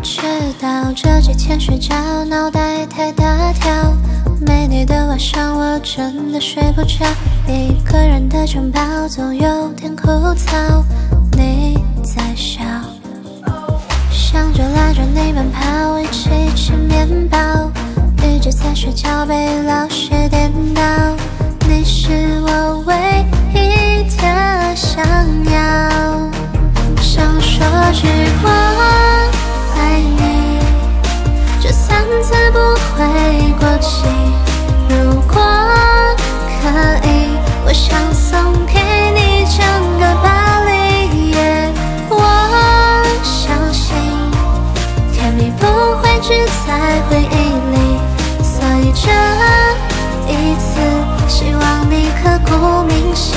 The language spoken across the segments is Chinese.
知道这几天睡觉脑袋太大条，没你的晚上我真的睡不着，一个人的城堡总有点枯燥。你在笑，想着拉着你奔跑，一起吃面包，一直在睡觉被老师颠倒。你是我唯一的想要，想说句我爱你，这三字不会过期。如果可以，我想送给你整个巴黎耶。我相信甜蜜不会只在回忆里，所以这一次希望你刻骨铭心。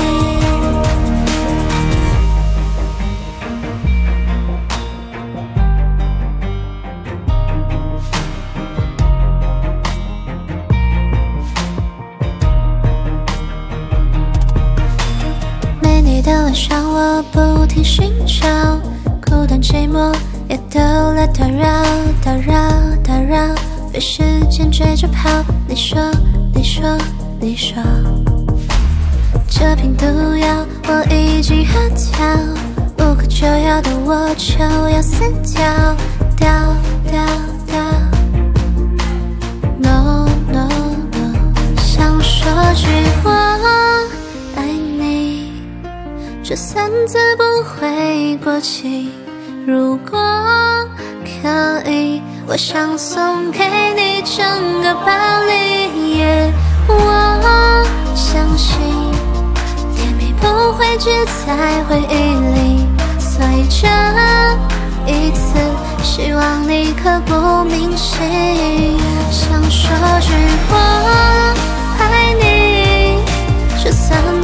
没你的晚上我不停寻找，孤单寂寞也都来打扰，打扰，打扰，被时间追着跑。你说，你说，你说，这瓶毒药我已经喝掉，无可救药的我就要死掉，掉，掉，掉。No no no， 想说句我爱你，这三字不会过期。如果可以，我想送给你整个巴黎耶。我相信甜蜜不会只在回忆里，所以这一次希望你刻骨铭心。想说句我爱你，这三